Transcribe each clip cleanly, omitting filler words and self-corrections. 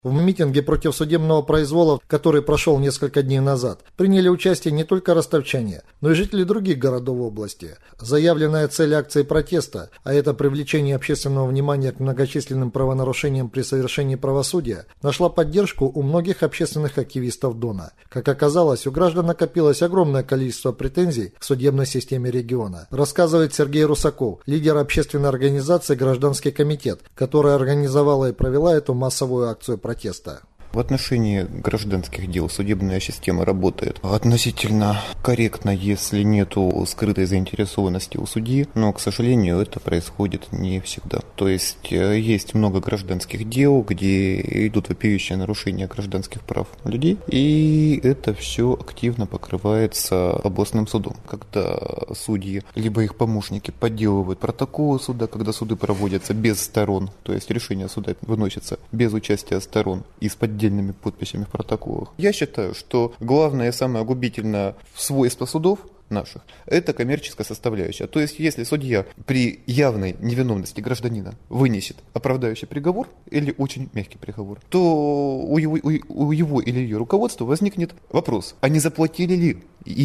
В митинге против судебного произвола, который прошел несколько дней назад, приняли участие не только ростовчане, но и жители других городов области. Заявленная цель акции протеста, а это привлечение общественного внимания к многочисленным правонарушениям при совершении правосудия, нашла поддержку у многих общественных активистов Дона. Как оказалось, у граждан накопилось огромное количество претензий к судебной системе региона, рассказывает Сергей Русаков, лидер общественной организации «Гражданский комитет», которая организовала и провела эту массовую акцию протеста. В отношении гражданских дел судебная система работает относительно корректно, если нету скрытой заинтересованности у судьи, но, к сожалению, это происходит не всегда. То есть есть много гражданских дел, где идут вопиющие нарушения гражданских прав людей, и это все активно покрывается областным судом. Когда судьи, либо их помощники подделывают протоколы суда, когда суды проводятся без сторон, то есть решение суда выносится без участия сторон и с поддельными подписями в протоколах. Я считаю, что главное и самое губительное свойство судов наших – это коммерческая составляющая. То есть, если судья при явной невиновности гражданина вынесет оправдающий приговор или очень мягкий приговор, то у его или ее руководства возникнет вопрос, а не заплатили ли?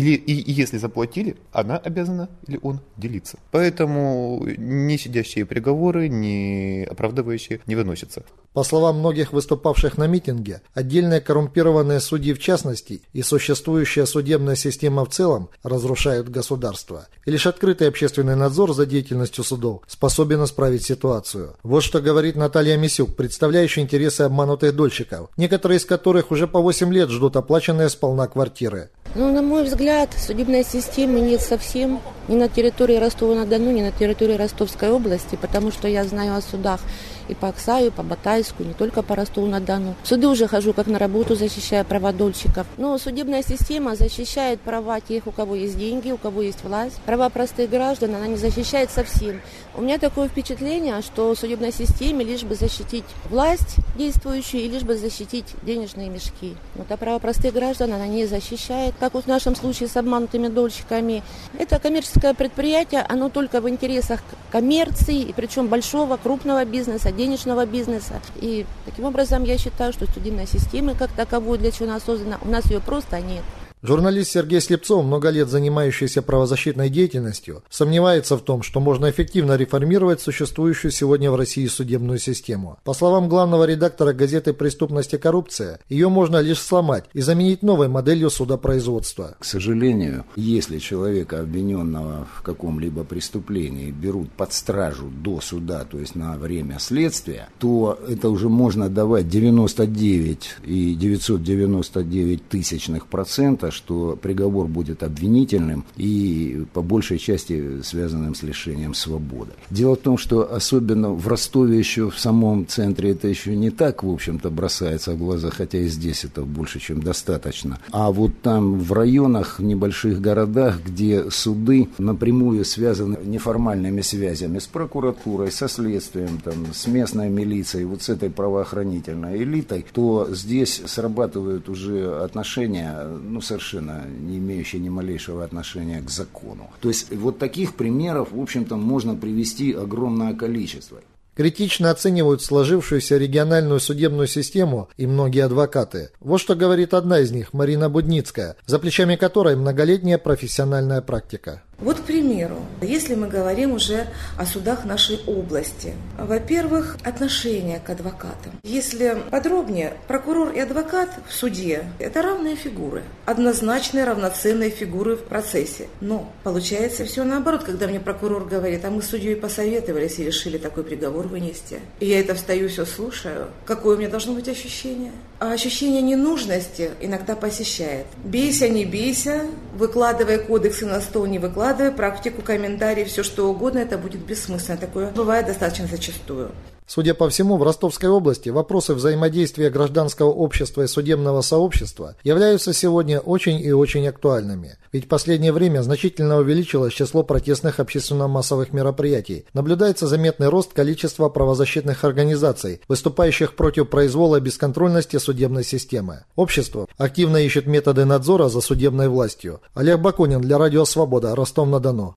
И если заплатили, она обязана или он делиться. Поэтому ни сидящие приговоры, ни оправдывающие не выносятся. По словам многих выступавших на митинге, отдельные коррумпированные судьи в частности и существующая судебная система в целом разрушают государство. И лишь открытый общественный надзор за деятельностью судов способен исправить ситуацию. Вот что говорит Наталья Мисюк, представляющая интересы обманутых дольщиков, некоторые из которых уже по 8 лет ждут оплаченные сполна квартиры. На мой взгляд, судебной системы нет совсем ни на территории Ростова-на-Дону, ни на территории Ростовской области, потому что я знаю о судах и по Аксаю, и по Батайску, не только по Ростову-на-Дону. В суды уже хожу как на работу, защищая права дольщиков. Но судебная система защищает права тех, у кого есть деньги, у кого есть власть. Права простых граждан она не защищает совсем. У меня такое впечатление, что в судебной системе лишь бы защитить власть действующую и лишь бы защитить денежные мешки. Вот а права простых граждан она не защищает. Как вот в нашем случае с обманутыми дольщиками. Это коммерческое предприятие, оно только в интересах коммерции, и причем большого, крупного бизнеса, денежного бизнеса. И таким образом я считаю, что судебной системы как таковой, для чего она создана, у нас ее просто нет. Журналист Сергей Слепцов, много лет занимающийся правозащитной деятельностью, сомневается в том, что можно эффективно реформировать существующую сегодня в России судебную систему. По словам главного редактора газеты «Преступность и коррупция», ее можно лишь сломать и заменить новой моделью судопроизводства. К сожалению, если человека, обвиненного в каком-либо преступлении, берут под стражу до суда, то есть на время следствия, то это уже можно давать 99,999%, что приговор будет обвинительным и по большей части связанным с лишением свободы. Дело в том, что особенно в Ростове еще в самом центре это еще не так, в общем-то, бросается в глаза, хотя и здесь это больше, чем достаточно. А вот там в районах, в небольших городах, где суды напрямую связаны неформальными связями с прокуратурой, со следствием, там, с местной милицией, вот с этой правоохранительной элитой, то здесь срабатывают уже отношения, совершенно не имеющие ни малейшего отношения к закону. То есть вот таких примеров, в общем-то, можно привести огромное количество. Критично оценивают сложившуюся региональную судебную систему и многие адвокаты. Вот что говорит одна из них, Марина Будницкая, за плечами которой многолетняя профессиональная практика. Вот, к примеру, если мы говорим уже о судах нашей области. Во-первых, отношение к адвокатам. Если подробнее, прокурор и адвокат в суде – это равные фигуры, однозначные равноценные фигуры в процессе. Но получается все наоборот, когда мне прокурор говорит, а мы с судьей посоветовались и решили такой приговор вынести. И я это встаю, все слушаю. Какое у меня должно быть ощущение? А ощущение ненужности иногда посещает. Бейся, не бейся, выкладывая кодексы на стол, не выкладывая, практику, комментарии, все что угодно, это будет бессмысленно. Такое бывает достаточно зачастую. Судя по всему, в Ростовской области вопросы взаимодействия гражданского общества и судебного сообщества являются сегодня очень и очень актуальными. Ведь в последнее время значительно увеличилось число протестных общественно-массовых мероприятий. Наблюдается заметный рост количества правозащитных организаций, выступающих против произвола и бесконтрольности судебной системы. Общество активно ищет методы надзора за судебной властью. Олег Бакунин для Радио Свобода, Ростов-на-Дону.